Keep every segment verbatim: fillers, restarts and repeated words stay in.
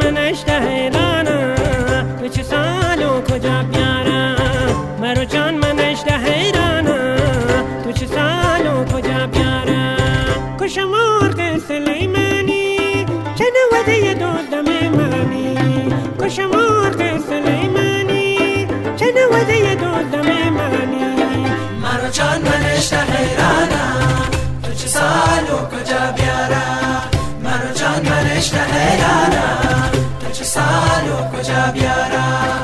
منش حیرانم تو چه سال و کجا بیارم مرو جان منش حیرانم تو چه سال و کجا بیارم کش مرغ سلیمانی چه نوده دزدم منی کش مرغ سلیمانی چه نوده دزدم منی مرو جان منش حیرانم تو چه سال و کجا بیارم مرو جان منش حیرانم تو چه سال و کجا بیارم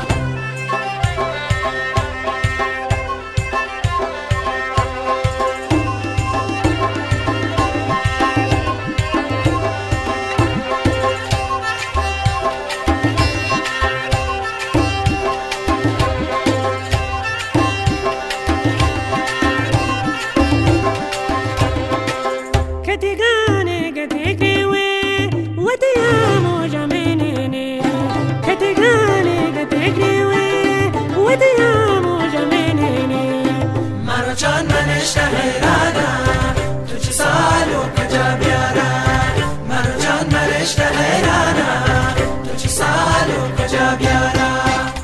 جان منش حیرانم تو چه سال و کجا بیارم مرو جان منش حیرانم تو چه سال و کجا بیارم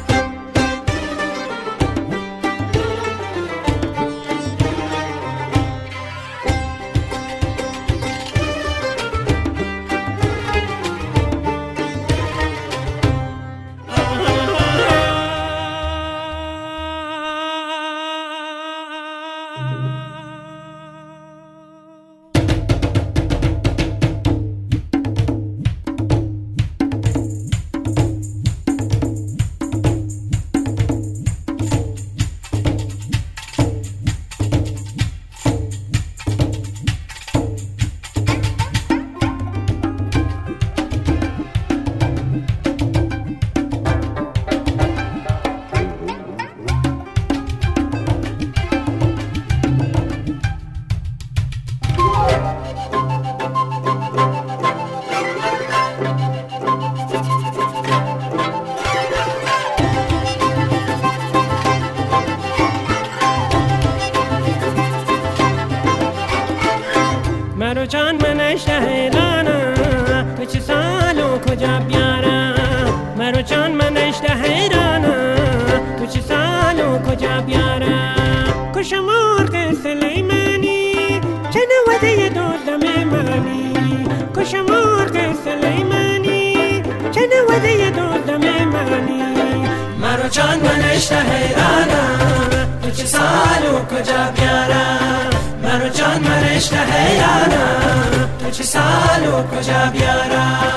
مرو جان منش حیرانم تو چه سال و کجا بیارم مرو جان منش حیرانم تو چه سال و کجا بیارم کش مرغ سلیمانی چه نوده دزدم منی کش مرغ سلیمانی چه نوده دزدم منی مرو جان منش حیرانم تو چه سال و کجا بیارم مرو جان منش حیرانم تو چه سال و کجا بیارم